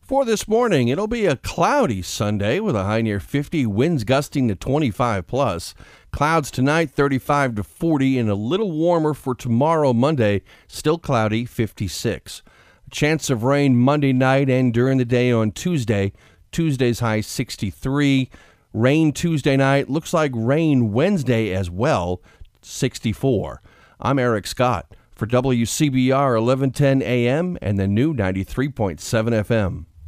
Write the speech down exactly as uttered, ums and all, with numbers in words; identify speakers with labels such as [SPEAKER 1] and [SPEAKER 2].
[SPEAKER 1] For this morning, it'll be a cloudy Sunday with a high near fifty, winds gusting to twenty-five plus. Clouds tonight, thirty-five to forty, and a little warmer for tomorrow, Monday, still cloudy, fifty-six. A chance of rain Monday night and during the day on Tuesday. Tuesday's high, sixty-three. Rain Tuesday night, looks like rain Wednesday as well, sixty-four. I'm Eric Scott for W C B R eleven ten A M and the new ninety-three point seven F M.